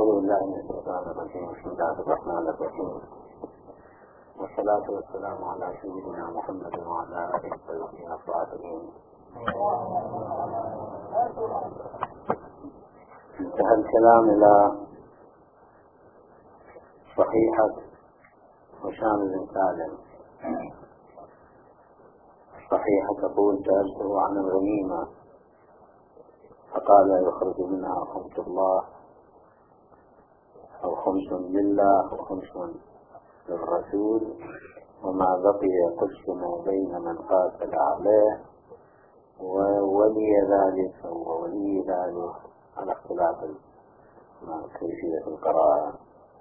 أعوذ بالله من الشيطان الرجيم. بسم الله الرحمن الرحيم، والصلاة والسلام على سيدنا محمد وعلى آله الطيبين الطاهرين. انتهى الكلام إلى صحيحة هشام بن سالم. الصحيحة تقول: سألته عن الغنيمة فقال: يخرج منها خمس الله أو خمس لله وخمس للرسول، وما بقي قسم بين من قاتل عليه وولي ذلك وولي ذلك، على اختلاف كيفية القراءة.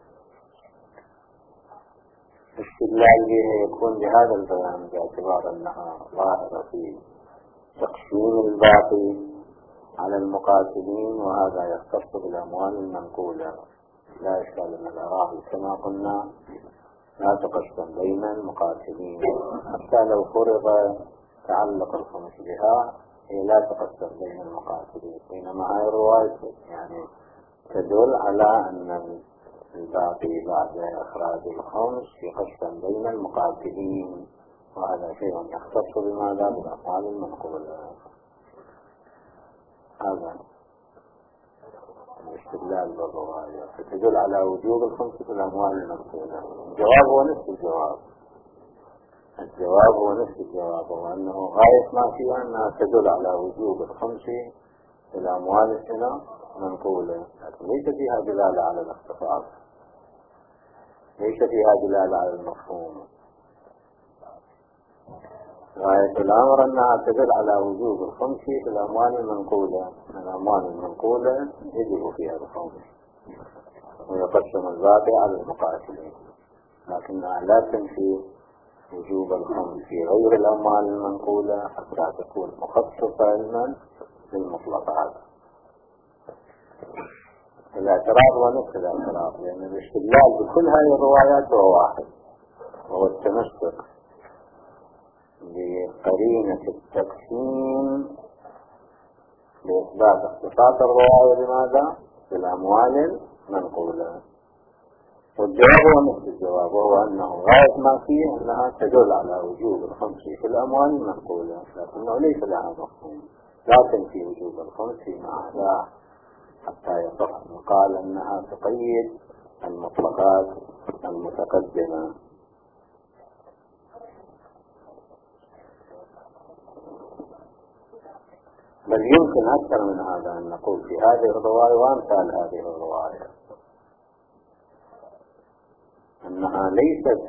الاستدلال به يكون بهذا البيان باعتبار أنها ظاهرة في تقسيم الباقي على المقاتلين، وهذا يختص بالأموال المنقولة. لا إشكال أن الأراضي كما قلنا لا تقسم بين المقاتلين، حتى لو فرض تعلق الخمس بها هي لا تقسم بين المقاتلين، بينما هذه الرواية يعني تدل على أن الباقي بعد إخراج الخمس يقسم بين المقاتلين، وهذا شيء يختص بماذا؟ بالأموال المنقولة. هذا الاستدلال بالرواية فتدل على وجوب الخمس في الأموال المنقولة. الجواب هو نفس الجواب، الجواب هو نفس الجواب، وأنه غاية ما فيها أنها تدل على وجوب الخمس في الأموال المنقولة، لكن ليس فيها دلالة على الاختصاص، ليس فيها دلالة على المفهوم. غاية الأمر أنها تدل على وجوب الخمس في الأموال المنقولة. الأموال المنقولة يجب فيها الخمس ويقسم الباقي على المقاتلين، لكنها لا تنفي وجوب الخمس في غير الأموال المنقولة حتى تكون مخصصة علما للمطلقات. الاعتراض هو نفس الاعتراض، لأن الاستدلال بكل هذه الروايات هو واحد، وهو التمسك بقرينة التقسيم لإثبات اختصاص الرواية بماذا؟ بالأموال المنقولة. والجواب هو نفس الجواب، وهو أنه غاية ما فيه أنها تدل على وجوب الخمس في الأموال المنقولة، لكنه ليس لها مفهوم، لا تنفي وجوب الخمس فيما عداه حتى يصح يقال أنها تقيد المطلقات المتقدمة. بل يمكن أكثر من هذا أن نقول في هذه الرواية وأمثال هذه الرواية أنها ليست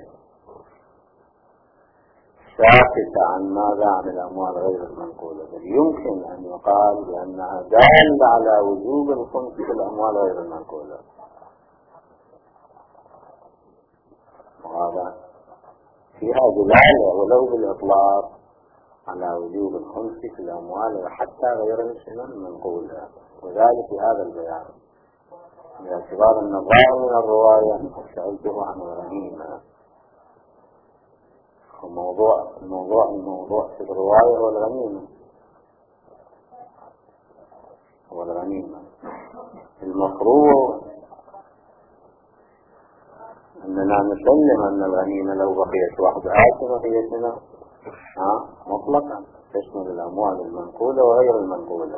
ساكتة عن ماذا؟ عن الأموال غير المنقولة، بل يمكن أن يقال بأنها دالة على وجوب الخمس في الأموال غير المنقولة. وهذا فيها دلالة ولو بالإطلاق على وجوب الخمس في الأموال حتى غير المنقولة، وذلك في هذا البيان باعتبار أن الظاهر من الرواية سألته عن الغنيمة. الموضوع في الرواية هو الغنيمة. المفروض أننا نسلم أن الغنيمة لو بقيت وحدها فهي سنة مطلقا تشمل الأموال المنقولة وغير المنقولة،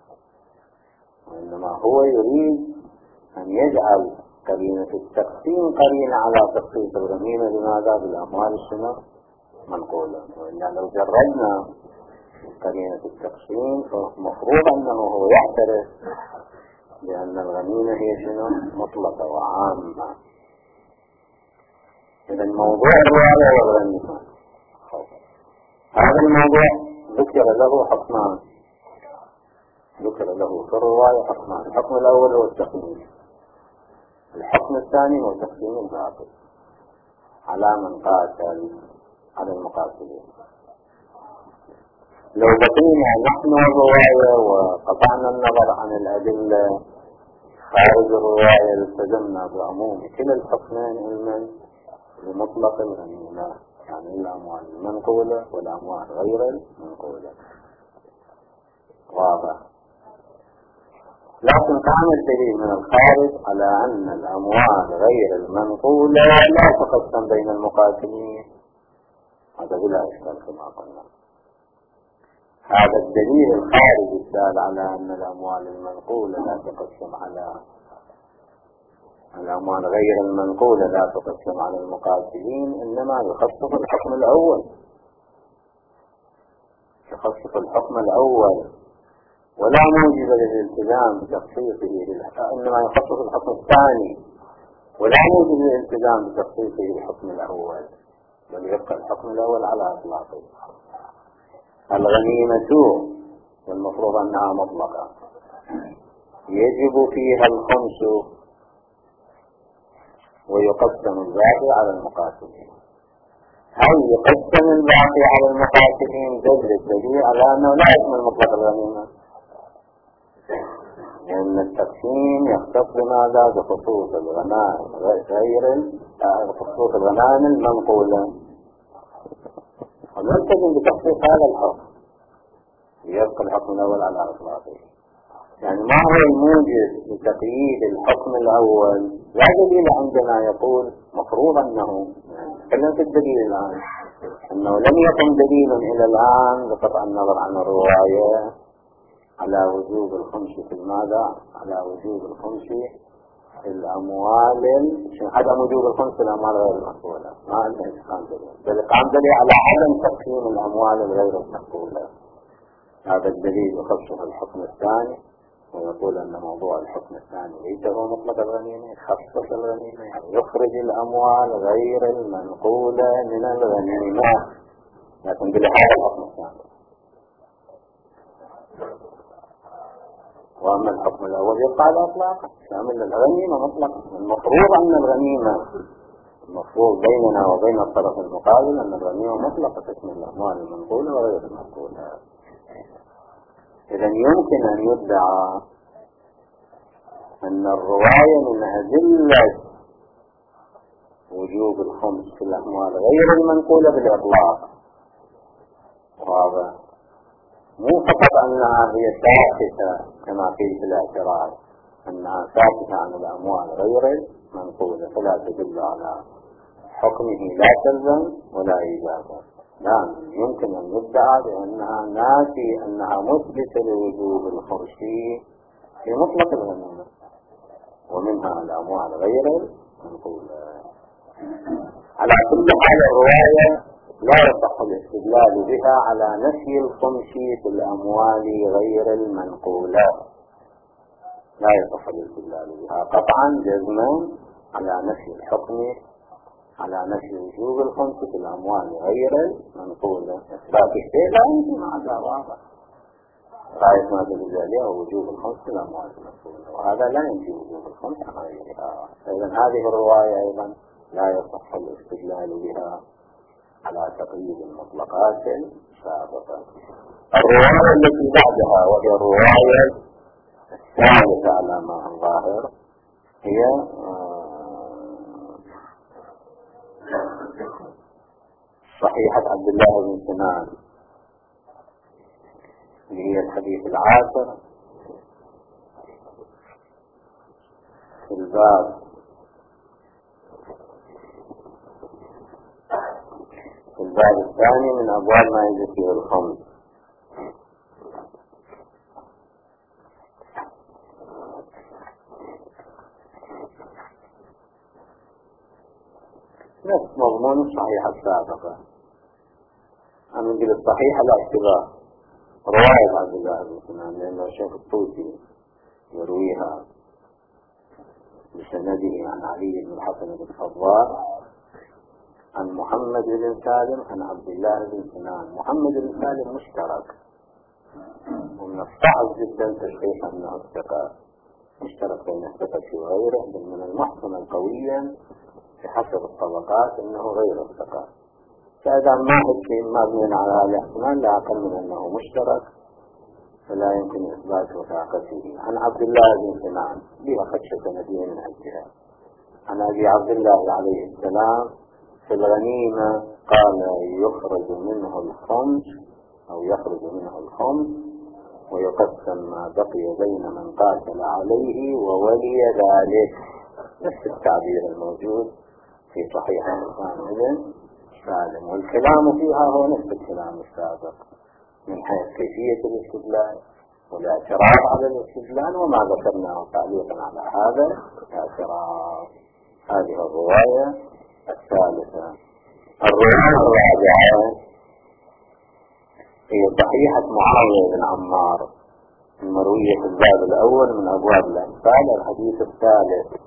وإنما هو يريد أن يجعل قرينة التقسيم قرينة على تخصيص الغنيمة لماذا؟ بالأموال منقولة. وإلا لو جردنا قرينة التقسيم فمفروض أنه هو يعترف بأن الغنيمة هي مطلقة وعامة. إذا موضوع الرواية والغنيمة هذا الموضوع ذكر له حكمان، ذكر له في الرواية حكمان. الحكم الأول هو التقسيم، الحكم الثاني هو تقسيم الباقي على من قاتل على المقاتلين. لو بقينا نحن الرواية وقطعنا النظر عن الأدلة خارج الرواية التزمنا بعموم كلا الحكمين علما بمطلق الغنيمة، يعني الأموال المنقولة والأموال غير المنقولة. واضح؟ لكن كان الدليل من الخارج على أن الأموال غير المنقولة لا تقسم بين المقاتلين، هذا بلا إشكال كما قلنا. هذا الدليل الخارجي الدال على أن الأموال المنقولة لا تقسم على الأموال غير المنقولة لا تقسم على المقاتلين، إنما يخصص الحكم الأول، يخصص الحكم الأول ولا موجب للالتزام بتخصيصه، إنما يخصص الحكم الثاني ولا موجب للالتزام بتخصيصه بالحكم الأول، بل يبقى الحكم الأول على إطلاقه. الغنيمة والمفروض أنها مطلقة يجب فيها الخمس ويقسم الباقي على المقاتلين. هل يقسم الباقي على المقاتلين دل الدليل على أنه لا يشمل مطلق الغنيمة، لأن التقسيم يختص بماذا؟ بخصوص الغنائم بخصوص الغنائم المنقولة، ونلتزم بتخصيص هذا الحكم يبقى الحكم الأول على إطلاقه. يعني ما هو الموجب لتقييد الحكم الأول؟ لا دليل عندنا يقول مفروض أنه نتكلم في الدليل الآن أنه لم يكن دليل إلى الآن بقطع النظر عن الرواية على وجوب الخمس في الماذا؟ على وجوب الخمس في الأموال، عدم وجوب الخمس في الأموال غير المنقولة، ما عندنا كان دليل، بل كان دليل على عدم تقسيم الأموال الغير المنقولة. هذا الدليل يخصص الحكم الثاني ويقول أن موضوع الحكم الثاني ليس هو مطلق الغنيمة، يخصص الغنيمة يعني يخرج الأموال غير المنقولة من الغنيمة، لكن بهذا الحكم الثاني. وأما الحكم الأول يبقى على إطلاقه شامل الغنيمة مطلقا. المفروض أن الغنيمة المفروض بيننا وبين الطرف المقابل أن الغنيمة مطلقة تشمل الأموال المنقولة وغير المنقولة. إذا يمكن أن يدعى أن الرواية من أدلة وجوب الخمس في الأموال غير المنقولة بالإطلاق، وهذا مو فقط أنها هي ثابتة كما قيل في الاعتراض أنها ثابتة عن الأموال غير المنقولة فلا تدل على حكمه لا تلزم ولا إجابة، لا يمكن أن يدعى بأنها نافي أنها مثبتة لوجوب الخمس في مطلق الغنيمة ومنها الأموال غير المنقولة. على كل حال الرواية لا يصح الاستدلال بها على نفي الخمس في الأموال غير المنقولة، لا يصح الاستدلال بها قطعا جزما على نفي الحكم على نفي وجوب الخمس في الأموال غير المنقولة. إثبات الشيء لا يمكن هذا واضح، غاية ما تدل عليه وجوب الخمس في الأموال المنقولة، وهذا لا يمكن وجوب الخمس عن غيرها. إذن هذه الرواية أيضا لا يصح الاستدلال بها على تقييد المطلقات السابقة. الرواية التي بعدها وهي الرواية الثالثة على ما الظاهر هي صحيحة عبد الله بن سنان، هي الحديث العاشر في الباب الثاني من أبواب ما يجب فيه الخمس. نفس مضمون الصحيحة السابقة، أنا نقول الصحيحة لا اشتباه، رواية عبد الله بن سنان لأنه الشيخ الطوسي يرويها بسنده عن علي بن الحسن بن فضال عن محمد بن سالم عن عبد الله بن سنان. محمد بن سالم مشترك، ومن الصعب جدا تشخيص أنه الثقة، مشترك بين الثقة وغيره، بل من المحكم قويا بحسب الطبقات أنه غير الثقة، فإذا ما هو مبني على هذا الاحتمال لا أقل من أنه مشترك فلا يمكن إثبات وثاقته. عن عبد الله بن سنان بها خدشة سندية من الجهة. عن أبي عبد الله عليه السلام في الغنيمة قال يخرج منه الخمس أو يخرج منه الخمس ويقسم ما بقي بين من قاتل عليه وولي ذلك، نفس التعبير الموجود في صحيح الإمام ابن سالم، والكلام فيها هو نفس الكلام السابق من حيث كيفية الاستدلال والاعتراض على الاستدلال وما ذكرناه تعليقا على هذا الاعتراض. هذه الرواية الثالثة. الرواية الرابعة هي صحيحة معاوية بن عمار المروية في الباب الأول من أبواب الأنفال، الحديث الثالث.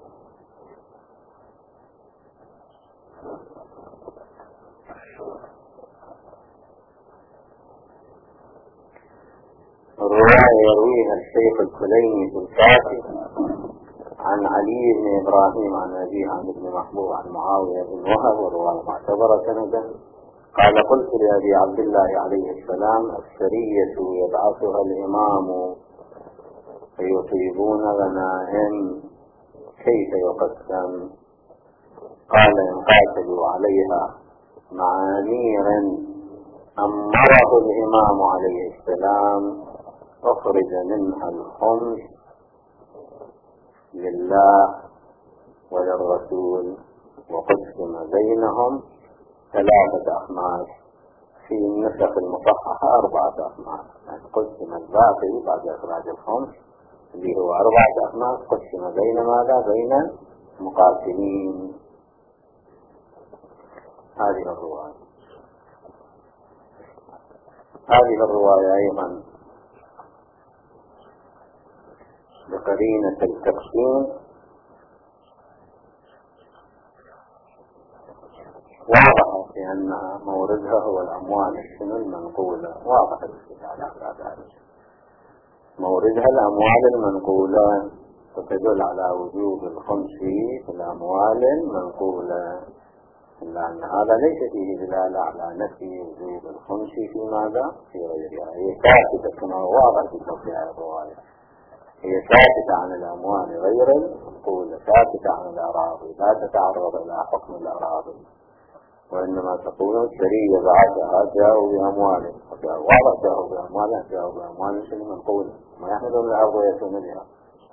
الرواية يرويها الشيخ الكليني في الكافي عن علي بن إبراهيم عن أبيه عن ابن محبوب عن معاوية بن وهب، والرواية معتبرة سندا. قال: قلت لأبي عبد الله عليه السلام: السرية يبعثها الإمام فيصيبون غنائم، كيف يقسم؟ قال: إن قاتلوا عليها مع أمير أمره الإمام عليه السلام أخرج منها الخمس لله وللرسول وقسم بينهم 3 أخماس، في النسخ المصححة 4 أخماس، يعني قسم الباقي بعد إخراج الخمس اللي هو 4 أخماس، قسم بين ماذا؟ بين مقاتلين. هذه الرواية أيضا بقرينة التقسيم واضحة في أن موردها هو الأموال الشنو المنقولة، واضح الاستدلال على ذلك. موردها الأموال المنقولة، فتدل على وجوب الخمس في الأموال المنقولة، إلا أن هذا ليس فيه دلالة على نفي وجوب الخمس في ماذا؟ في غيرها. هي ثابتة كما واضح في توقيع الرواية، هي ثابتة عن الأموال غير المنقولة، ثابتة عن الأراضي، لا تتعرض إلى حكم الأراضي، وإنما تقول السرية بعدها جاءوا بأموال، واضح جاءوا بأموال، جاءوا بأموال شنو منقولة، ما يحملون الأرض ويأتون بها.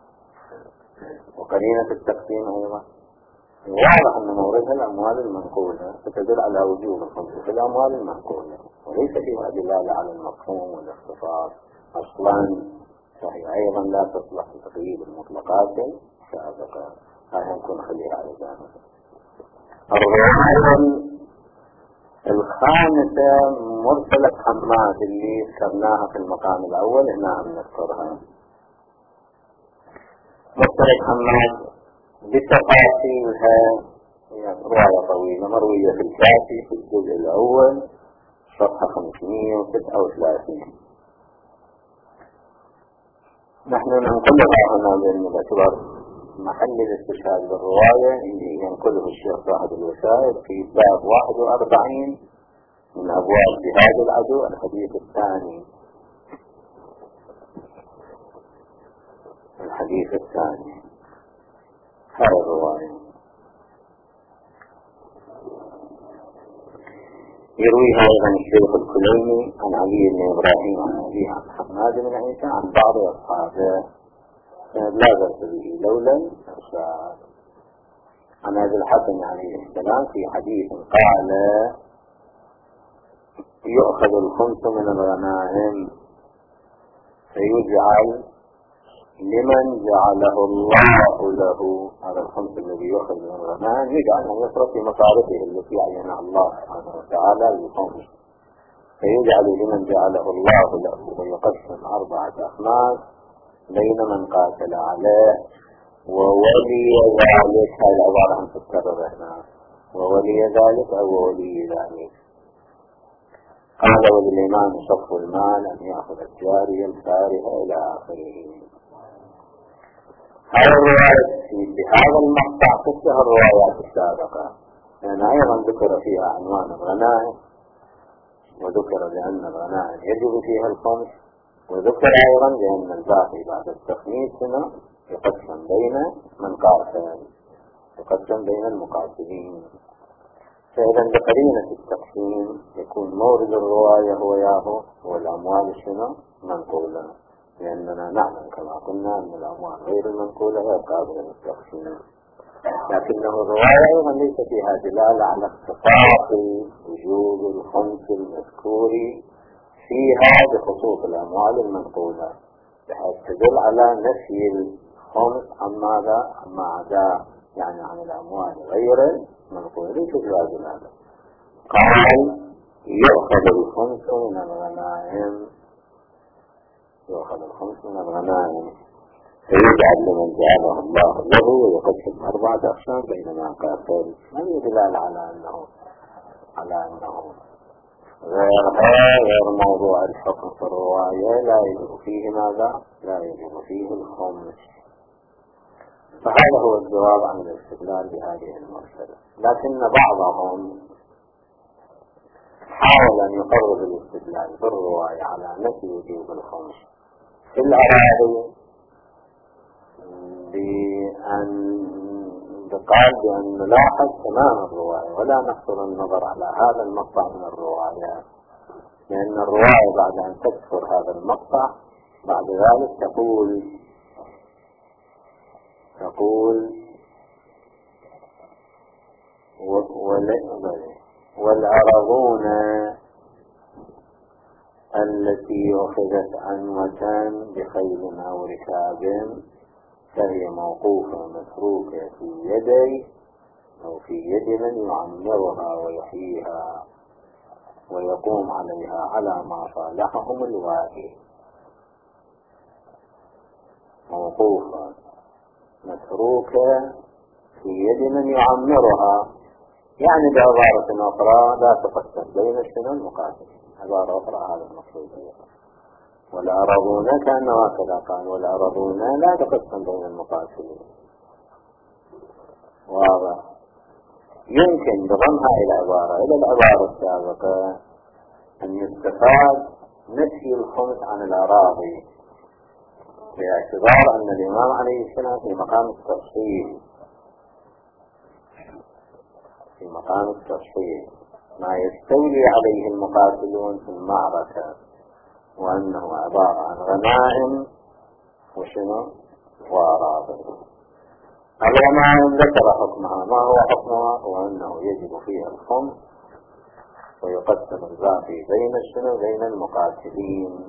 وقرينة التقسيم أيضا واضح أن موردها الأموال المنقولة، فتدل على وجوب الخمس في الأموال المنقولة، وليس فيها دلالة على المفهوم والاختصاص أصلا، فهي أيضا لا تصلح لتقييد المطلقات السابقة. هذا نكون خليها على جانب. الرواية الخامسة مرسلة حماد اللي ذكرناها في المقام الأول، هنا نذكرها. مرسلة حماد بتفاصيلها، يعني رواية طويلة مروية في الكافي في الجزء الأول صفحة 539. نحن ننقلها هنا لأن باعتبار محل الاستشهاد بالرواية اللي ينقله الشيخ صاحب الوسائل في باب 41 من أبواب جهاد العدو، الحديث الثاني. هذه الرواية يرويها أيضا الشيخ الكليني عن علي بن إبراهيم عن أبيه عن حماد بن عيسى عن بعض أصحابه، لا بأس به لولا الإرشاد. عن أبي الحسن عليه السلام في حديث قال: يؤخذ الخمس من الغنائم فيجعل لمن جعله الله له. هذا الخمس الذي يؤخذ من الغنائم يجعل أن يصرف في مصارفه التي عينها الله سبحانه وتعالى للخمس، فيجعل لمن جعله الله له، ويقسم 4 أخماس بين من قاتل عليه وولي ذلك. هذه العبارة عن تتكرر هنا، وولي ذلك أو ولي ذلك. قال: وللإمام صف المال أن يأخذ الجارية الفارهة إلى آخره. هذه الرواية في هذا المقطع تشبه الروايات السابقة، لأن أيضا ذكر فيها عنوان الغنائم، وذكر بأن الغنائم يجب فيها الخمس، وذكر أيضا بأن الباقي بعد التخميس هنا يقسم بين من قاتل، يقسم بين المقاتلين. فإذا بقرينة التقسيم يكون مورد الرواية هو الأموال شنو منقولة، لأننا نعلم كما قلنا أن الأموال غير المنقولة غير قابلة للتقسيم، لكنه الرواية أيضا ليس فيها دلالة على اختصاص وجوب الخمس المذكور فيها بخصوص الأموال المنقولة، بحيث تدل على نفي الخمس عن ماذا؟ عما عدا، يعني عن الأموال غير المنقولة، ليس فيها دلالة. قال يؤخذ الخمس من الغنائم، يؤخذ الخمس من الغنائم فيجعل لمن جعله الله له ويقسم 4 أقسام بينما قاتل. هذه دلالة على أنه غير موضوع الحكم في الرواية لا يجب فيه ماذا؟ لا يجب فيه الخمس. فهذا هو الجواب عن الاستدلال بهذه المسألة. لكن بعضهم حاول أن يقرب الاستدلال بالرواية على نفي وجوب الخمس في الأراضي بأن نلاحظ تمام الرواية ولا نحصر النظر على هذا المقطع من الرواية، لأن الرواية بعد أن تذكر هذا المقطع بعد ذلك تقول والأراضون التي أخذت عنوة بخيل أو ركاب فهي موقوفة متروكة في يدي أو في يد من يعمرها ويحييها ويقوم عليها على ما صالحهم الواهي. موقوفة متروكة في يد من يعمرها، يعني بعبارة أخرى لا تقسم بين الشنو المقاتلين، عبارة أخرى هذا المقصود. والأراضون كأنه هكذا قال، والأراضون لا تقسم بين المقاتلين. واضح. يمكن بضمها إلى العبارة السابقة أن يستفاد نفي الخمس عن الأراضي باعتبار أن الإمام عليه السلام في مقام التفصيل ما يستولي عليه المقاتلون في المعركة، وأنه عبارة عن غنائم وأراضي. الغنائم ذكر حكمها، ما هو حكمها؟ هو أنه يجب فيها الخمس ويقسم الباقي بين المقاتلين.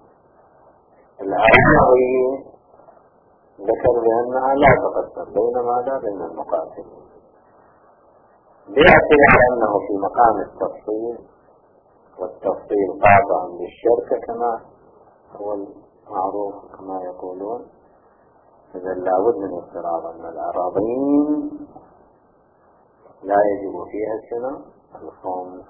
الأراضي ذكر بأنها لا تقسم بين المقاتلين، باعتبار أنه في مقام التفصيل، والتفصيل قاطع بالشركة كما هو المعروف كما يقولون. إذا لابد من افتراض أن الأراضين لا يجب فيها الخمس،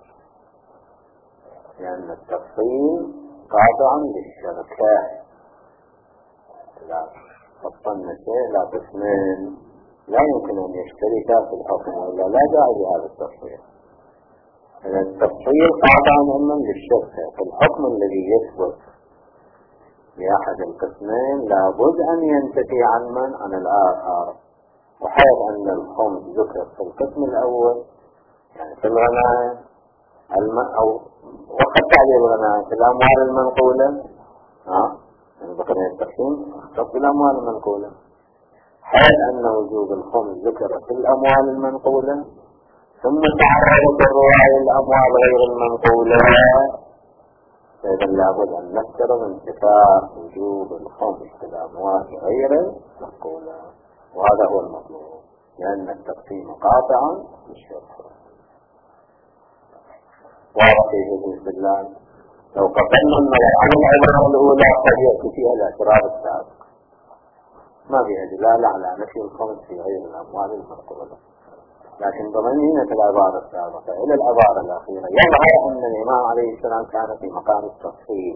لأن التفصيل قاطع بالشركة. لا فصلنا شيء لا قسمين لا يمكن أن يشتركا في الحكم، وإلا لا داعي لهذا التفصيل. إذا التفصيل قاطع عموما بالشركة في الحكم الذي يثبت لأحد القسمين لابد أن ينتفي عن الآخر، وحيث أن الخمس ذكر في القسم الأول يعني في الغنائم أو وقد تعلي الغنائم في الأموال المنقولة، يعني بقينا التقسيم اختص بالأموال المنقولة، حيث أن وجوب الخمس ذكر في الأموال المنقولة ثم تعرضت الرواية الأموال غير المنقولة، فإذا لابد أن نفترض انتفاء وجوب الخمس في الأموال غير المنقولة، وهذا هو المطلوب لأن التقسيم قاطعا بالشرط. واضح في الاستدلال. لو قسمنا النظر عن العبارة الأولى قد يأتي فيها الاعتراض السابق، ما فيها دلالة على نفي الخمس في غير الأموال المنقولة، لكن ضمنينة العبارة السابقة إلى العبارة الأخيرة يظهر أن الإمام عليه السلام كان في مقام التفصيل،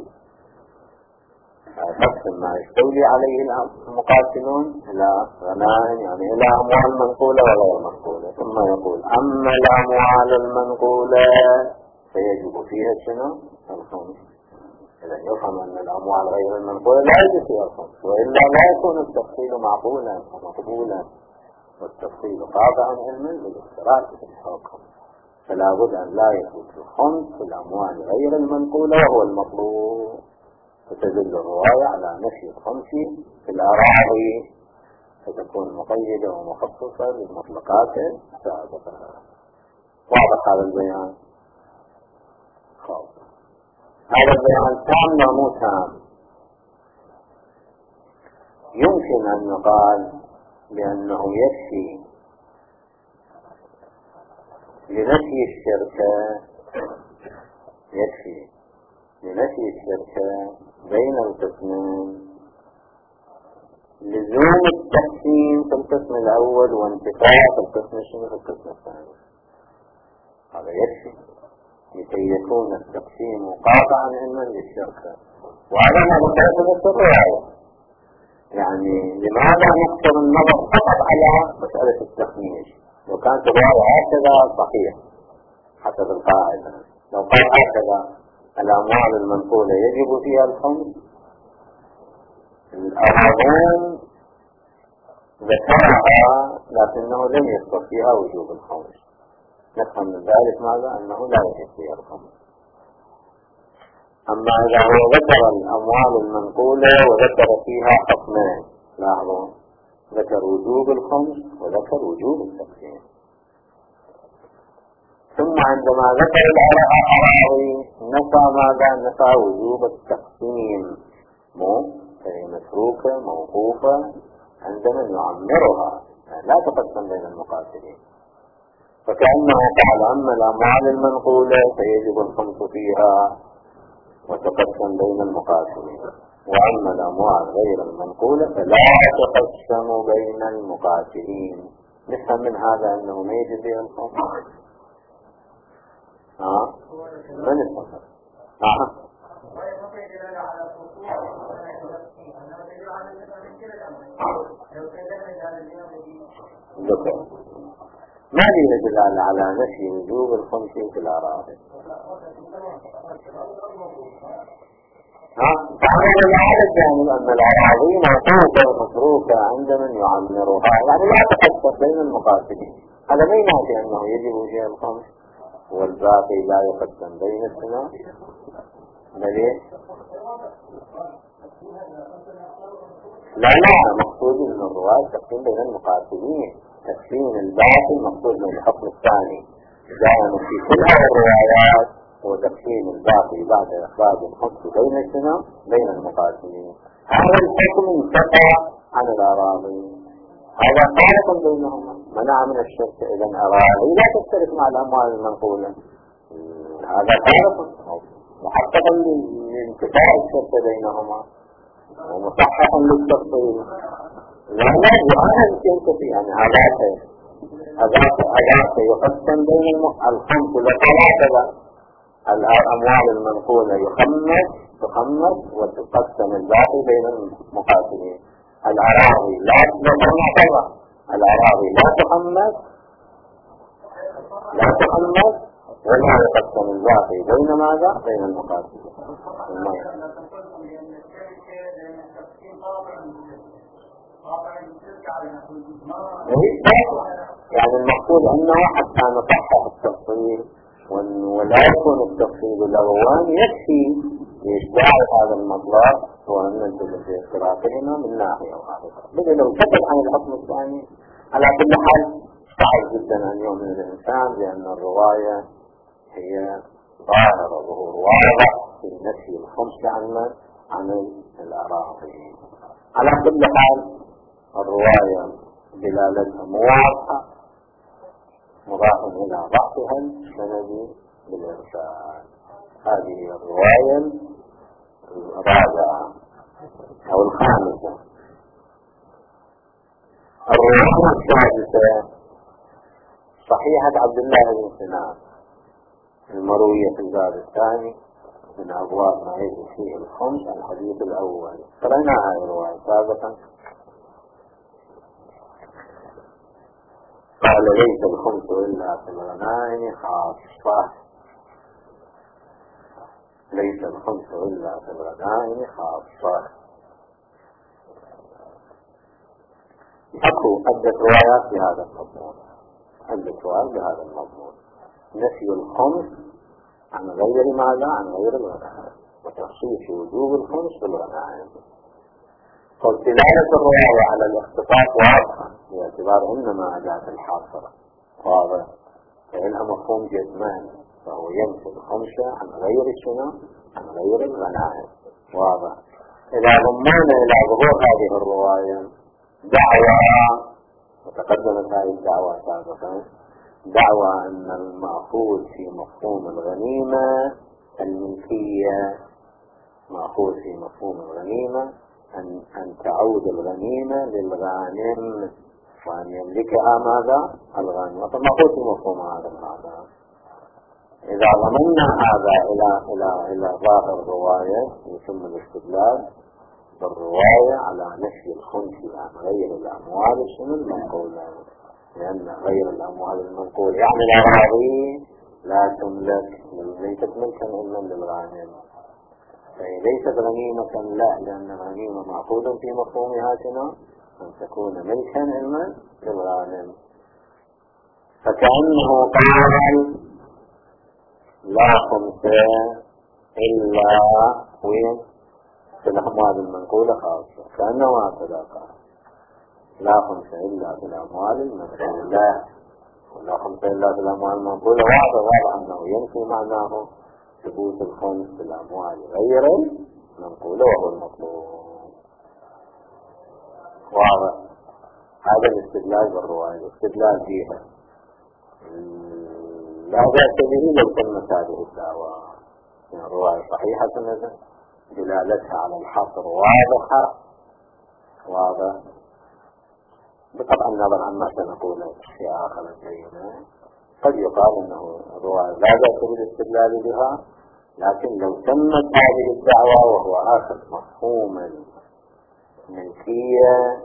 يقسم ما يستولي عليه المقاتلون إلى غنائم يعني إلى أموال منقولة وغير منقولة، ثم يقول أما الأموال المنقولة فيجب فيها الخمس. إذا يفهم أن الأموال غير المنقولة لا يجب فيها الخمس، وإلا لا يكون التفصيل معقولا ومقبولا، والتفصيل قاطعا علما بالاختراق في الحكم، فلا بد أن لا يثبت الخمس في الأموال غير المنقولة وهو المطلوب. فتدل الرواية على نفي الخمس في الأراضي، فتكون مقيدة ومخصصة للمطلقات السابقة. واضح هذا البيان؟ خاص. هذا البيان تام ومو تام. يمكن أن يقال بأنه يكفي لنفي الشركة، يكفي لنفي الشركة بين القسمين لزوم التقسيم في القسم الأول وانتفاع في القسم الثاني. هذا يكفي لكي يكون التقسيم قاطعا علما للشركة. وهذا ما ذكرت في الرواية. يعني لماذا نقصر النظر فقط على مسألة التخميش؟ لو كانت الرواية هكذا صحيح حسب القاعدة، لو قال هكذا الأموال المنقولة يجب فيها الخمس، الأراضون ذكرها لكنه لم يذكر فيها وجوب الخمس، نفهم من ذلك ماذا؟ أنه لا يجب فيها الخمس. أما إذا هو ذكر الأموال المنقولة وذكر فيها حكمين، لاحظوا، ذكر وجوب الخمس وذكر وجوب التقسيم، ثم عندما ذكر الأراضي نفى ماذا؟ نفى وجوب التقسيم، فهي متروكة موقوفة عند من يعمرها، لا تقسم بين المقاتلين. فكأنه قال أما الأموال المنقولة فيجب الخمس فيها وتقسم بين المقاتلين، وأما الأموال غير المنقولة فلا تقسم بين المقاتلين. نفهم من هذا أنه ما يجب فيها الخمس. ما نفهم. ما لي دلالة على نفي وجوب الخمس في الأراضي. تعالى على الجانب أن الأراضي موقوفة ومتروكة عند من يعمرها، يعني لا تقسم بين المقاتلين. هذا ما ينافي أنه يجب فيها الخمس والباقي لا يقسم بين السنة. ليه؟ لا مقصود من الرواية تقسيم بين المقاتلين، تقسيم الباقي مقصود من الحكم الثاني. جاءنا في كل هذه الروايات وتقسيم الباقي بعد إخراج الخمس بين السنة بين المقاتلين. هذا الحكم انتفى عن الأراضي، هذا فارق بينهما، منع من الشرك. إذا أراضي لا تشترك مع الأموال المنقولة، هذا فارق محققا لانتفاء الشرك بينهما ومصححا للتفصيل. لا يعاني الشرك يعني هذا يقسم بين الخمس لثلاثة. الأموال المنقولة تخمس وتقسم الباقي بين المقاتلين. الأراضي لا تخمس ولا يقسم الباقي بين ماذا؟ بين المقاتلين. يعني المقصود أنه حتى نصحح التفصيل ولا يكون التفصيل الأولاني يكفي لإشباع هذا المطلب وأن ننتبه في اختلافهما من ناحية وآخرى. بدأ لو كتب عن الحكم الثاني. على كل حال صعب جدا أن يؤمن الإنسان بأن الرواية هي ظاهرة ظهور واضح في نفي الخمس عن الأراضي. على كل حال الرواية دلالتها واضحة مضاف إلى ضعفها السندي بالإرسال. هذه الرواية الرابعة أو الخامسة. الرواية السادسة صحيحة عبد الله بن سنان المروية في الباب الثاني من أبواب ما يجب فيه الخمس. الحديث الأول قرأناها الرواية سابقا. قال ليس الخمس إلا في الغنائم خاصة، ليس الخمس إلا في الغنائم خاصة. أكو عدة روايات بهذا المضمون، عدة روايات بهذا المضمون، نفي الخمس عن غير ماذا؟ عن غير الغنائم. وتخصيص وجوب الخمس بالغنائم. فدلالة الرواية على الاختصاص واضحة باعتبار إنما أداة الحاصرة واضح، فإنها مفهوم جزمان، فهو ينفي الخمس عن غير شنو؟ عن غير الغنائم واضح. إذا ضمنا إلى ظهور هذه الرواية دعوى، وتقدمت هذه الدعوة سابقا، دعوى أن المأخوذ في مفهوم الغنيمة الملكية، مأخوذ في مفهوم الغنيمة أن تعود الغنيمة للغانم وأن يملكها ماذا؟ الغانم، فمأخوذ في مفهوم هذا المعنى. إذا ضمنا هذا إلى ظاهر الرواية يتم الاستدلال بالرواية على نفي الخمس عن غير الأموال شنو المنقولة، لأن غير الأموال المنقولة يعني الأراضي لا تملك، ليست ملكا إلا للغانم، فهي ليست غنيمة لا، لأن الغنيمة مأخوذ في مفهومها شنو؟ أن تكون ملكا إلا للغانم. فكأنه قال لا خمس إلا وين؟ في الأموال المنقولة خاصة، كأنه هكذا قال لا خمس إلا في الأموال المنقولة، ولا خمس إلا في الأموال المنقولة واضح أنه ينفي معناه ثبوت الخمس في الأموال غير المنقولة وهو المطلوب واضح. هذا الاستدلال بالرواية، الاستدلال فيها لا بأس به لو تمت هذه الدعوة، يعني الرواية صحيحة مثلا دلالتها على الحصر واضحة واضح، بطبع النظر عما سنقول في آخر البينة. قد يقال أنه الرواية لا بأس بالاستدلال بها، لكن لو تمت هذه الدعوة وهو آخر مفهوم الملكية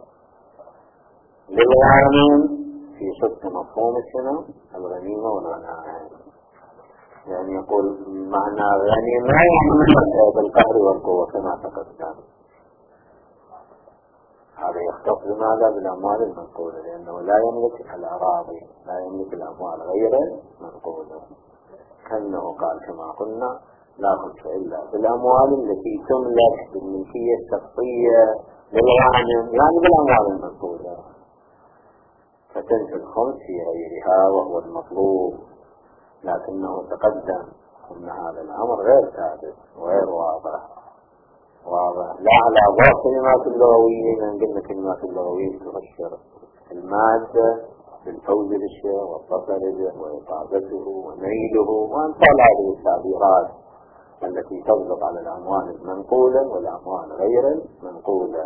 للغانم في صدق مفهوم شنو؟ الغنيمة والغنائم، يعني يقول معنى غنيمة يعني بالقهر والقوة كما تقدم. هذا يختص بماذا؟ بالأموال المنقولة، لأنه لا يملك الأراضي، لا يملك الأموال غير المنقولة، كأنه قال كما قلنا لا خمس إلا بالأموال التي تملك بالملكية الشخصية للغانم، يعني بالأموال المنقولة، فتنفي الخمس في غيرها وهو المطلوب. لكنه تقدم أن هذا الأمر غير ثابت وغير واضح لا على ضوء كلمات اللغوية، لأن قلنا كلمات اللغوية تفسر المادة بالفوز بالشيء والظفر به وإصابته ونيله وأمثال هذه التعبيرات التي تطلق على الأموال المنقولة والأموال غير المنقولة.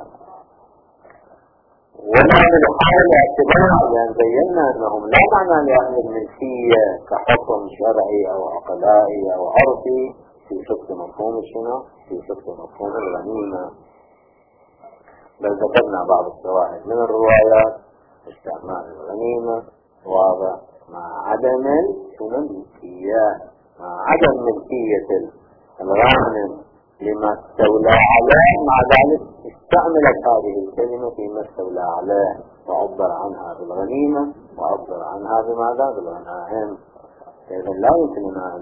ولا بالحال اعتبار، لأن بينا أنهم لا معنى لأهل الملكية كحكم شرعي أو عقلائي أو عرفي في شق مفهوم شنو؟ في شق مفهوم الغنيمة، بل ذكرنا بعض الشواهد من الروايات استعمال الغنيمة واضح مع عدم الملكية، مع عدم ملكية الغانم لما استولى عليه، مع ذلك استعملت هذه الكلمة فيما استولى عليه وعبر عنها بالغنيمة وعبر عنها بماذا؟ بالغنائم. إذا لا يمكننا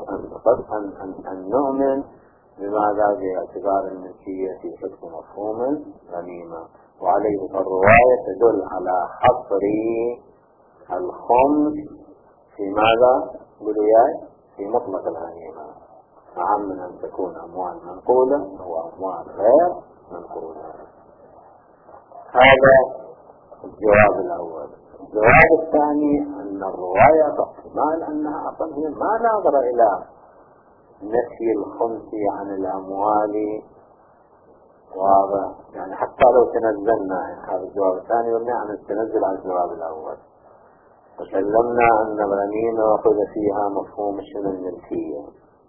أن نؤمن بماذا؟ باعتبار الملكية في حكم مفهوم الغنيمة، وعليه فالرواية تدل على حصر الخمس في ماذا؟ بالوياي في مطلق الغنيمة، أعم من أن تكون أموال منقولة وأموال غير منقولة. هذا الجواب الأول. الجواب الثاني أن الرواية باحتمال أنها أصلا هي ما ناظرة إلى نفي الخمس عن الأموال واضح، يعني حتى لو تنزلنا هذا الجواب الثاني قلنا عن التنزل عن الجواب الأول وسلمنا أن الغنيمة أخذ فيها مفهوم شنو الملكية،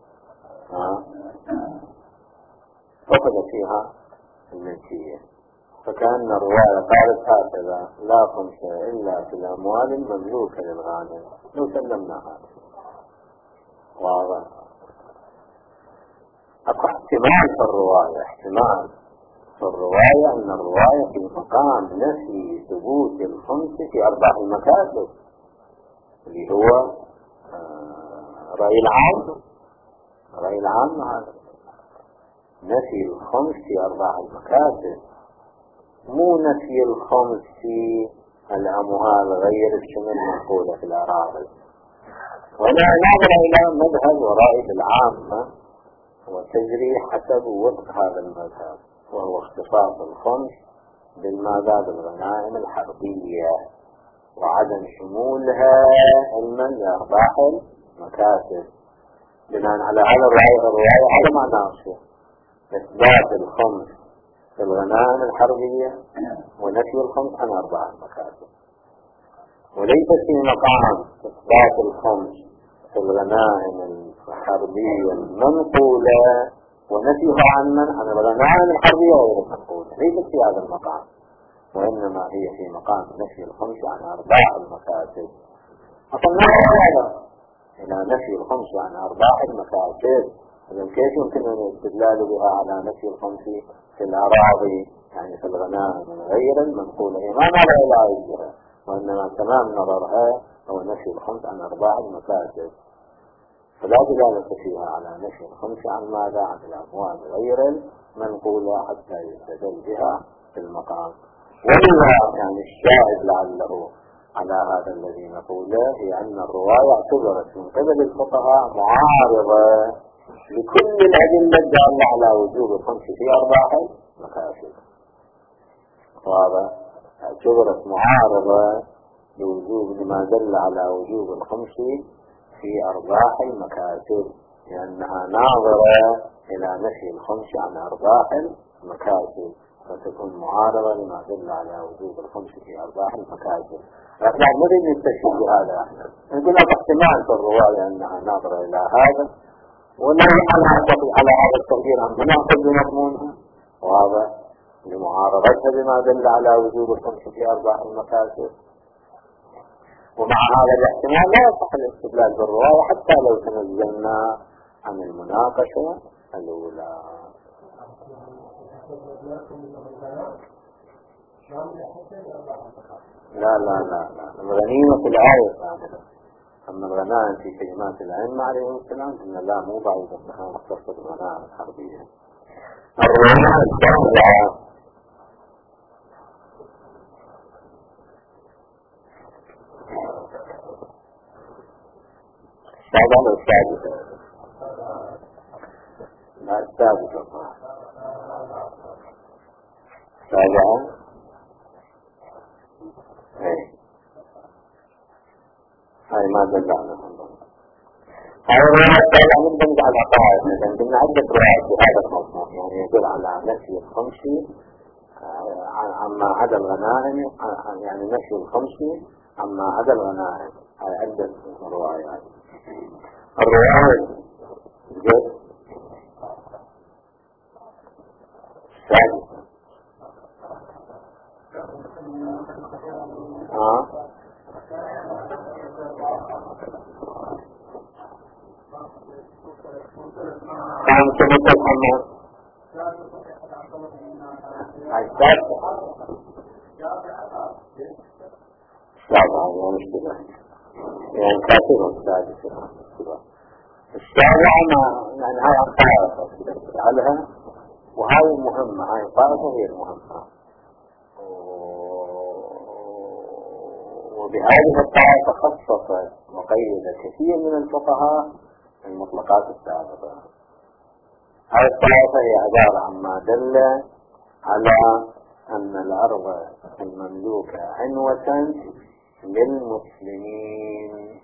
أخذ فيها الملكية، فكأن الرواية قالت هكذا لا خمس إلا في الأموال المملوكة للغانم، لو سلمنا هذا واضح. أكو احتمال في الرواية، احتمال في الرواية أن الرواية في مقام نفي ثبوت الخمس في أرباح المكاسب اللي هو رأي العام هذا، نفي الخمس في أرباح المكاسب، مو نفي الخمس في الأموال غير الشمل المنقولة في الأراضي. ولا نظر إلى مذهب ورائد العامة وتجري حسب وفق هذا المذهب، وهو اختصاص الخمس بالماذا؟ بالغنائم الحربية، وعدم شمولها علما لأرباح المكاسب. بناء على هذا الرواية على معنى إثبات الخمس في الغنائم الحربية ونفي الخمس عن أرباح المكاسب، وليس في مقام إثبات الخمس في الغنائم الحربية المنقولة ونفيها عن الغنائم الحربية غير المنقولة، ليس في هذا المقام، وإنما هي في مقام نفي الخمس عن أرباح المكاسب. أصلا هذا إلى نفي الخمس عن أرباح المكاسب، إذن كيف يمكن أن الاستدلال بها على نفي الخمس في الأراضي، يعني في الغنائم غير المنقولة؟ ما نرى إلى عيشها، وإنما تمام نظرها هو نفي الخمس عن أرباح المكاسب، فلا دلالة فيها على نفي الخمس عن ماذا؟ عن الأموال غير المنقولة حتى يستدل بها في المقام. ولا يعني الشاهد لعله على هذا الذي نقوله هي أن الرواية اعتبرت من قبل الفقهاء معارضة لكل الأدلة الدالة على وجوب الخمس في أرباح المكاسب، وهذا اعتبرت معارضة لوجوب لما دل على وجوب الخمس في أرباح المكاسب، لأنها ناظرة إلى نفي الخمس عن أرباح المكاسب، فتكون معارضة لما دل على وجوب الخمس في أرباح المكاسب. لكن نريد نستشهد بهذا، نقول احتمال في الرواية أنها ناظرة إلى هذا، ولا على هذا التقدير أن نأخذ بمضمونها، وهذا لمعارضتها بما دل على وجوب الخمس في أرباح المكاسب. ومع هذا الاحتمال لا يصح الاستدلال بالرواية حتى لو تنزلنا عن المناقشة الأولى. لا الغنيمة في الآية كاملة، أما الغنائم في كلمات الأئمة عليهم السلام إن لا مو بعيد أنها مختصة بالغنائم الحربية. الرواية الثانية السابعة والسادسة، لا السادسة السابعة هاي ما دل عنها. هاي الرواية السابعة من ضمن العقائد، مثلا ضمن عدة روايات في هذا الموضوع، يعني يدل على نفي الخمس عما عدا الغنائم، يعني نفي الخمس عما عدا الغنائم. هاي عدة روايات. الرواية السادسة خمسة محمد السابعة يعني مشكلة، يعني كاتبة السادسة السابعة يعني هاي الطائفة تجعلها، وهاي المهمة، هاي الطائفة هي المهمة، وبهذه الطائفة خصصت وقيد كثير من الفقهاء المطلقات السابقة. هذه الطائفة هي عبارة عن ما دل على أن الأرض المملوكة عنوة للمسلمين،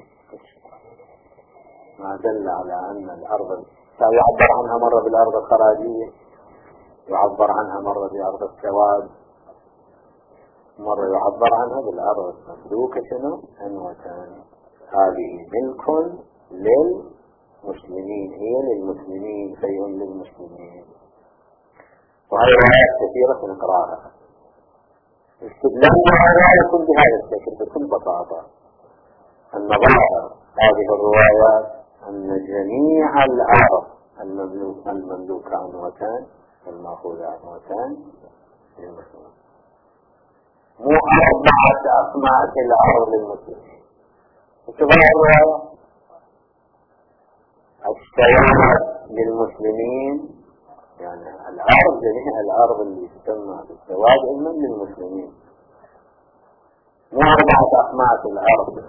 ما دل على أن الأرض يعبر عنها مرة بالأرض الخراجية، يعبر عنها مرة بأرض السواد، مرة يعبر عنها بالأرض المملوكة شنو؟ عنوة. هذه ملك للمسلمين، هي للمسلمين، شيء للمسلمين. وهي روايات كثيرة نقراها. استدلالنا لا يكون بهذا الشكل بكل بساطة. النظائر هذه الروايات أن جميع الأرض المملوكة عنوتان، المأخوذة عنوتان للمسلمين، مو أربعة أسماء الأرض للمسلمين. وشوف الرواية السواد للمسلمين يعني العرض جميع العرض اللي يسمى بالزواج علما للمسلمين، مو 4 أخماس العرض.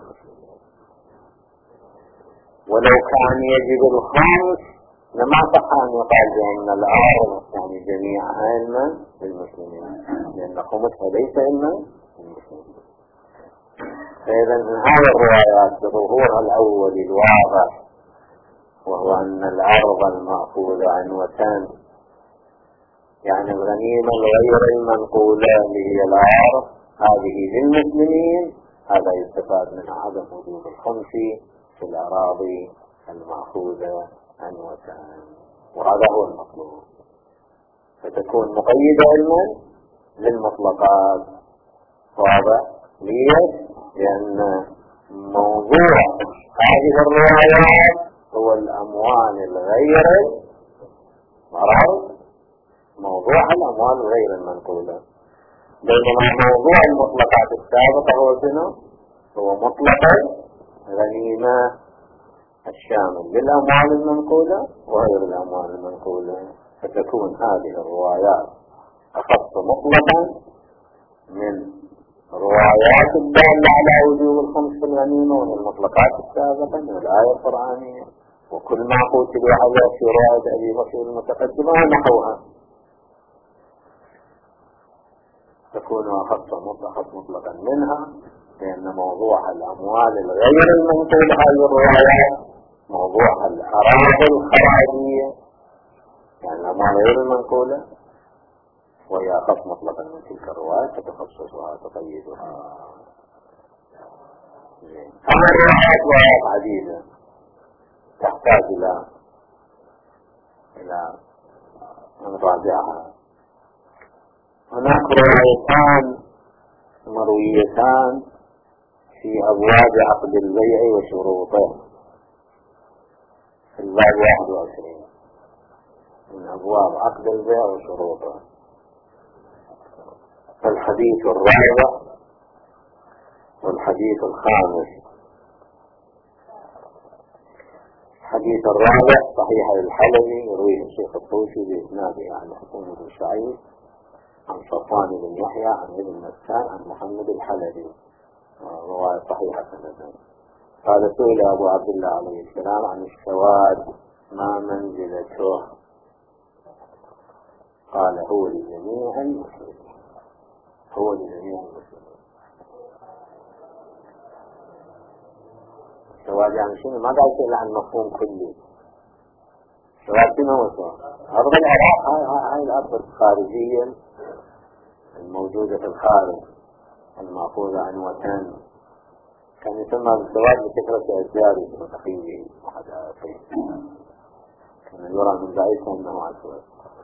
ولو كان يجب الخمس لما صح أن يقال بأن العرض يعني جميعها علما للمسلمين، لأن خمسها ليس علما للمسلمين. فإذا هذه الروايات بظهورها الأول الواضح، وهو أن العرض المأخوذ عنوتان، يعني الغنيمة الغير المنقولة اللي هي العرض هذه للمسلمين، هذا يستفاد من عدم وجود الخمس في الأراضي المأخوذة عنوتان، وهذا هو المطلوب. فتكون مقيدة علما للمطلقات. واضح؟ ليش؟ لأن موضوع هذه الروايات هو الأموال الغير العرض، موضوع الأموال غير المنقولة، بينما موضوع المطلقات السابقة هو شنو؟ هو مطلق غنيمة الشامل للأموال المنقولة وغير الأموال المنقولة. فتكون هذه الروايات أخص مطلقا من روايات الدالة على وجوب الخمس في الغنيمة ومن المطلقات السابقة من الآية القرآنية، وكل ما قتل على في رواية أبي بكر المتقدمة ونحوها تكون أخص مطلقا منها، لأن موضوع الأموال الغير المنقولة هذه الروايات موضوع الأراضي الخراجية، يعني الأموال غير المنقولة، وهي أخص مطلقا من تلك الروايات فتخصصها تقيدها. أما الروايات روايات عديدة تحتاج إلى مراجعة. هناك روايتان مرويتان في أبواب عقد البيع وشروطه في الباب 21 من أبواب عقد البيع وشروطه. الحديث الرابع والحديث الخامس. الحديث الرابع صحيح الحلبي يرويه الشيخ الطوسي بإسناده عن حسين بن شعيب عن صفوان بن يحيى عن ابن مسكان عن محمد الحلبي، رواية صحيحة سنة. قال سئل أبو عبد الله عليه السلام عن السواد ما منزلته؟ قال هو لجميع المسلمين، هو لجميع المسلمين. السواد يعني شنو؟ ما قال شيء عن مفهوم كلي. السواد شنو هو السواد؟ أرض العراق، هاي الأرض الخارجية الموجودة في الخارج المأخوذة عنوتان، كان يسمى بالسواد بكثرة أشجاره وتقييده وحداثته، كان يرى من بعيد كأنه أسود.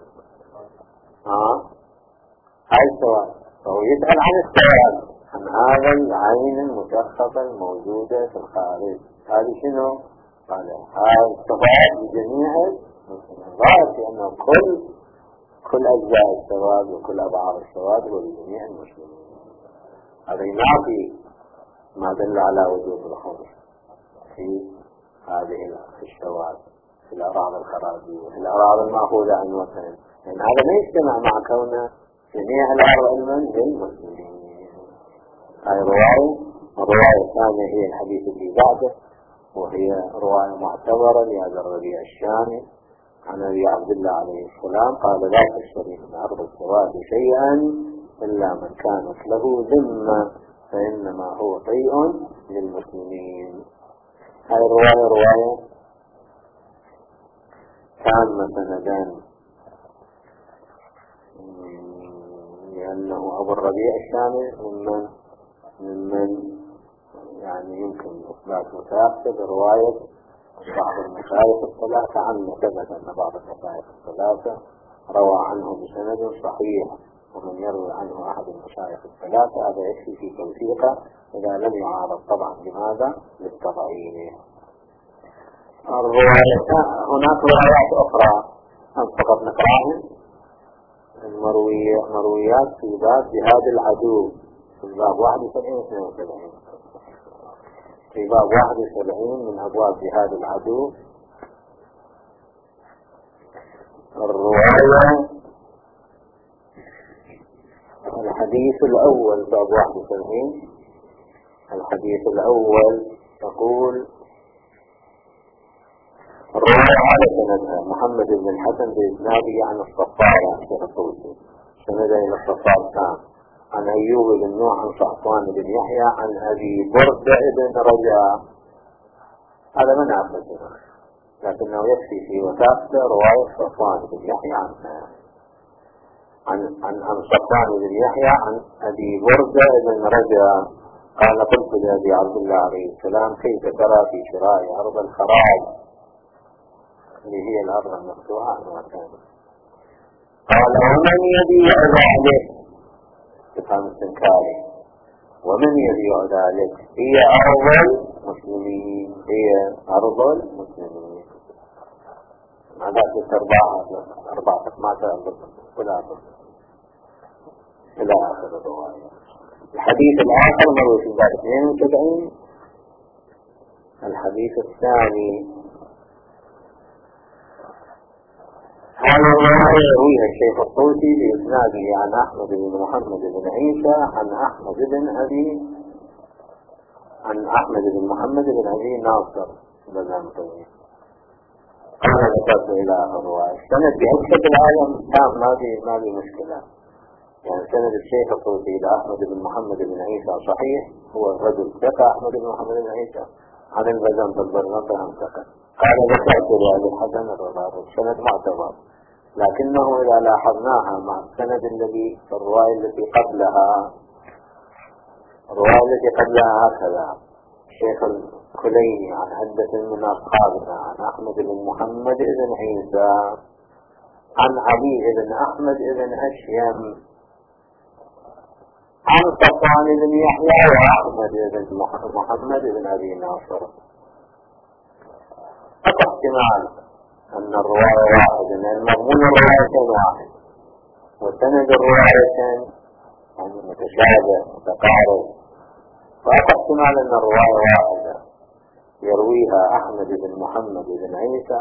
هاي السواد، فهو يسأل عن السواد، عن هذا العين المشخصة الموجودة في الخارج. هذه شنو؟ قال هذا السواد لجميع المسلمين، ظاهر في أنه كل أجزاء السواد وكل أبعاد السواد هو لجميع المسلمين. هذا ينافي ما دل على وجود الخمس في هذه السواد في الأراضي الخراجية، في الأراضي المأخوذة عن وطن، لأن هذا ما يجتمع مع كونه جميع الأرض علما للمسلمين. هذه الرواية الثانية هي الحديث اللي بعده، وهي رواية معتبرة لهذا الربيع الشامي عن أبي عبد الله عليه السلام قال لا تشتري من أرض السواد شيئا إلا من كانت له ذمة فإنما هو طيء للمسلمين. هذه الرواية رواية تامة سندان، لأنه أبو الربيع الشامي ممن يعني يمكن إثبات متأكد برواية بعض المشايخ الثلاثة عنه، ثبت أن بعض المشايخ الثلاثة روى عنه بسند صحيح، ومن يروي عنه أحد المشايخ الثلاثة هذا يكفي في توثيقه إذا لم يعارض طبعا. لماذا؟ للتضعيف. هناك روايات أخرى فقط نقراها، مرويات في باب جهاد العدو في الباب 71 في باب 71 من أبواب جهاد العدو. الرواية الرواية الحديث الأول باب 71. الحديث الأول يقول: الرواية على سندها محمد بن الحسن بإسناده عن الصفار الطوسي، سند إلى الصفار كان عن أيوب بن نوح عن صفوان بن يحيى عن أبي بردة بن رجاء. هذا من عبده، لكنه يكفي في وثاقته رواية صفوان بن يحيى عن صفوان بن يحيى عن أبي بردة بن رجاء قال: قلت لأبي عبد الله عليه السلام: كيف ترى في شراء أرض الخراج اللي هي الأرض المفتوحة المعتمة؟ قال: ومن يبيع ذلك؟ استفهام استنكاري. ومن يبيع ذلك؟ هي أرض المسلمين، هي أرض المسلمين. ماذا تتربعها 4 خلافة إلى آخر الرواية. الحديث الآخر مروي في باب 72. الحديث الثاني هذا الرواية يرويها الشيخ الطوسي بإسناده عن أحمد بن محمد بن عيسى عن أحمد بن محمد بن أبي ناصر بن قال: ذكرت إلى الرواية السند بأكثر العالم تام، ما في مشكلة. يعني سند الشيخ الطوسي إلى أحمد بن محمد بن عيسى صحيح، هو الرجل ثقة أحمد بن محمد بن عيسى عن البزنطة عن ثقة. قال: ذكرت لأبي الحسن الرضاضي السند معتبر، لكنه إذا لاحظناها مع السند الذي في الرواية التي قبلها هكذا: الشيخ الكليني عن عدة من أصحابنا عن أحمد بن محمد بن عيسى عن علي بن أحمد بن أشيم عن صفوان بن يحيى وأحمد بن محمد بن أبي ناصر. احتمال أن الرواية واحدة، لأن مضمون الروايتين واحد وسند الروايتين يعني متشابه متقارب، فاحتمال أن الرواية واحدة يرويها أحمد بن محمد بن عيسى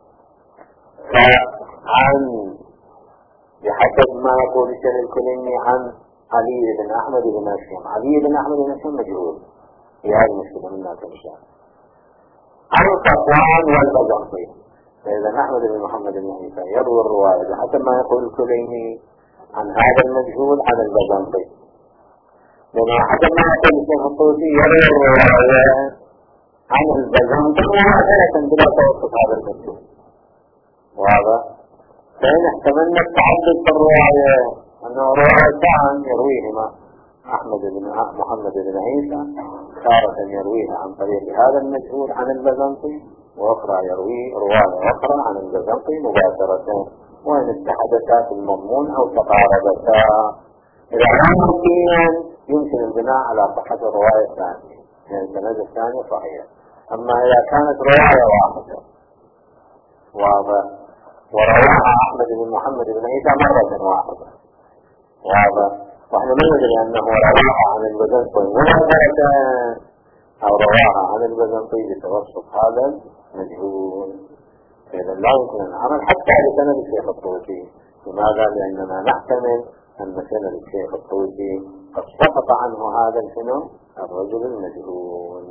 عن بحسب ما يقول الشيخ الكليني عن علي بن أحمد بن أشيم. علي بن أحمد بن أشيم مجهول، في هذه المشكلة منها كمشان عن صفوان والبزنطي. فإذا أحمد بن محمد بن عيسى يروي الرواية بحسب ما يقول الكليني عن هذا المجهول عن البزنطي، لأنه حسب ما يقول الشيخ الطوسي يروي الرواية عن البزنطي وعادة بلا توقف هذا المجهول. وهذا فإن احتملنا التعدد في الرواية أنه روايتان يرويهما أحمد بن محمد بن عيسى، تارة يرويها عن طريق هذا المجهول عن البزنطي، وأخرى يروي رواية أخرى عن البزنطي مباشرة، وإن اتحدتا في المضمون أو تقاربتا إذا يمكن البناء على صحة الرواية الثانية، يعني السند الثاني صحيح. أما إذا كانت رواية واحدة واضح ورواها أحمد بن محمد بن عيسى مرة واحدة واضح، وإحنا ما ندري أنه رواها عن البزنطي مباشرة أو رواها عن البزنطي بتوسط هذا المجهول، إذا لا يمكن أن نعمل حتى بسند الشيخ الطوسي. لماذا؟ لأننا نحتمل أن سند الشيخ الطوسي قد سقط عنه هذا الرجل المجهول.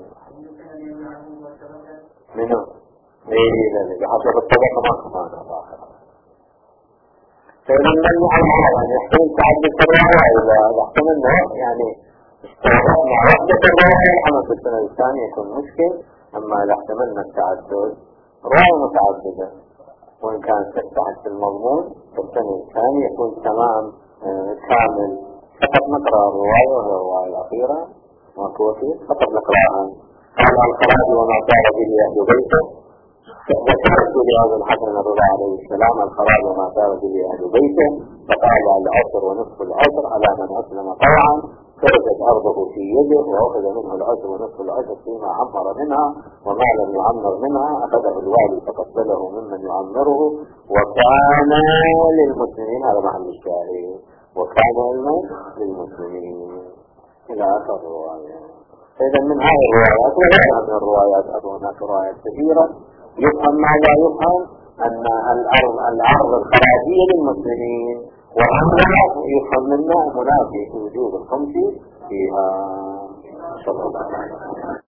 منه؟ بحسب الطبقة ما كمان الآخر. فإذا من يعلم يحتمل تعدد الرواية، إذا احتملنا يعني استوعبنا وحدة الرواية الحمد في السنة الثانية يكون مشكل. أما إذا احتملنا التعدد رواية متعددة وإن كانت تتحد في المضمون في السنة الثانية يكون تمام كامل. فقط نقرأ الرواية وهي الرواية الأخيرة وكوفي فقط نقرأها. قال: الخراج وما صار به أهل بيته. ذكرت لهذا الحسن الرضا عليه السلام الخراج وما صار به أهل بيته، فقال: العشر ونصف العشر على من أسلم طوعا، خرجت أرضه في يده وأخذ منه العشر ونصف العشر فيما عمر منها، وما لم يعمر منها أخذه الوالي فقبله ممن يعمره، وكان للمسلمين. هذا محل الشاهد، وكان للمسلمين إلى آخر الرواية. فإذا من هذه الروايات وغيرها من الروايات هناك روايات كثيرة يفهم ما لا يفهم أن الأرض الخراجية للمسلمين وأنها يفهم منها منافي وجوب الخمس فيها. صلى الله عليه وسلم.